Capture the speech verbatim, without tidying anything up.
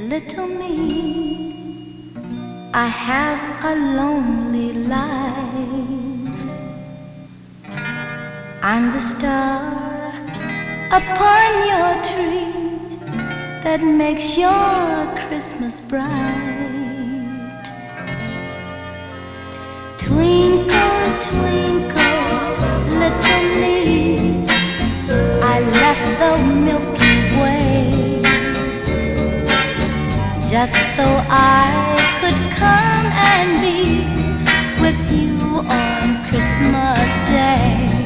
little me, I have a lonely life. I'm the star upon your tree that makes your Christmas bright. Twinkle, twinkle, little me, I left the Milky Way just so I could come and be with you on Christmas Day.